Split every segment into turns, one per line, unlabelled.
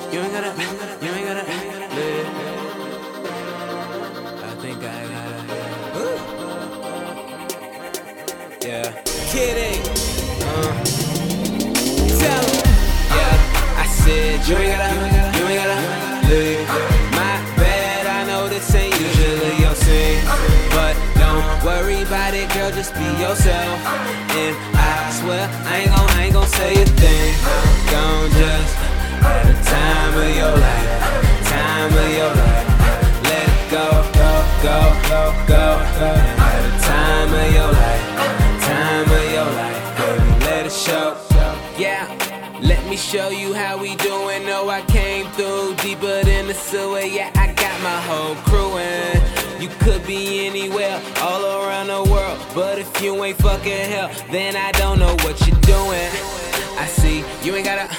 You ain't gotta live. I think I gotta, yeah. Kidding. Tell 'em. Yeah, I said you ain't gotta live. My bad, I know this ain't usually your scene, but don't worry about it, girl, just be yourself. And I swear I ain't gon' say a thing. Gon' just have the time of your life, time of your life. Let it go, go, go, go, go. Have the time of your life, time of your life, baby, let it show. Yeah, let me show you how we doing. No, I came through deeper than the sewer. Yeah, I got my whole crew in. You could be anywhere, all around the world, but if you ain't fucking hell, then I don't know what you're doing. I see you ain't gotta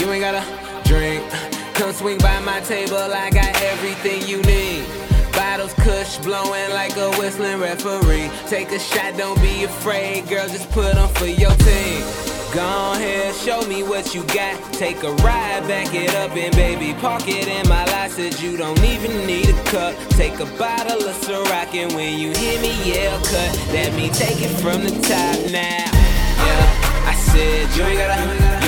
drink. Come swing by my table, I got everything you need. Bottles, kush, blowing like a whistling referee. Take a shot, don't be afraid, girl, just put on for your team. Go ahead, show me what you got. Take a ride, back it up, and baby, park it in my lot. Said you don't even need a cup. Take a bottle of Ciroc, and when you hear me yell cut, let me take it from the top now. Yeah, I said you ain't gotta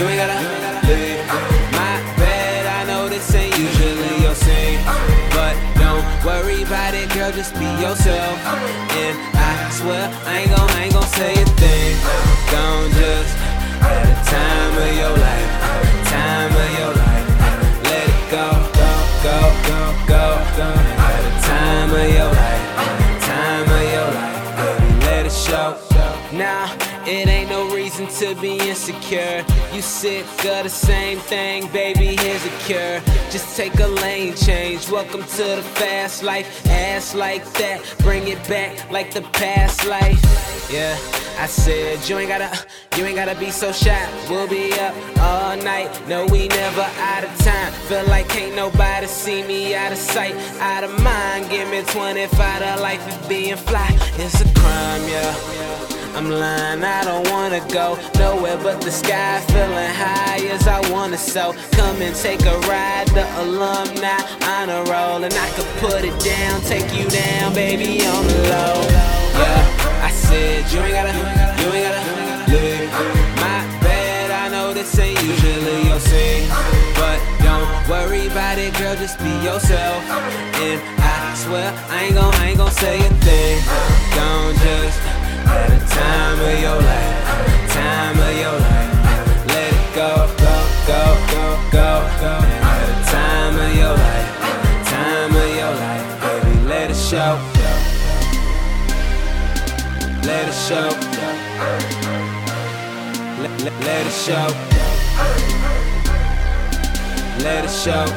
live. My bad, I know this ain't usually your scene, but don't worry about it, girl, just be yourself. And I swear I ain't gon' say a thing. Don't just have the time of your life, time of your life. Let it go, go, go, go, go, go. Have the time of your life, time of your life, baby, let it show. Nah, it ain't no reason to be insecure. You sick of the same thing, baby, here's a cure. Just take a lane change. Welcome to the fast life. Ass like that, bring it back like the past life. Yeah, I said you ain't gotta be so shy. We'll be up all night, no, we never out of time. Feel like can't nobody see me out of sight, out of mind. Give me 25 to life of being fly. It's a crime, yeah, I'm lying, I don't wanna go nowhere but the sky. Feeling high as I wanna, so come and take a ride. The alumni honor roll, and I could put it down, take you down, baby, on the low. Yeah, I said you ain't gotta live. My bad, I know this ain't usually your scene, but don't worry about it, girl, just be yourself. And I swear I ain't gon' say a thing. Don't just have the time of your life, time of your life. Let it go, go, go, go, go, go. Have the time of your life, time of your life, baby, let it show. Let it show. Let it show. Let it show.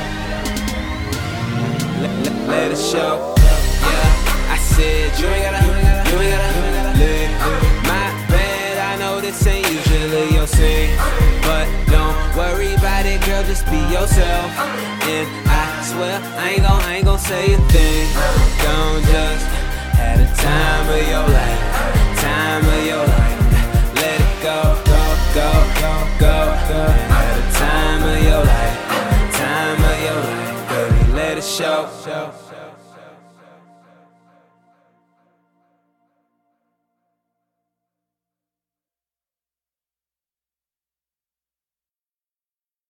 Let it show. Yeah, I said you ain't gotta live. My bad, I know this ain't usually your scene, but don't worry about it, girl, just be yourself. And I swear I ain't gon' say a thing. Don't just have the time of your life, time of your life. Let it go, go, go, go, go, go. Have the time of your life, time of your life, baby, let it show.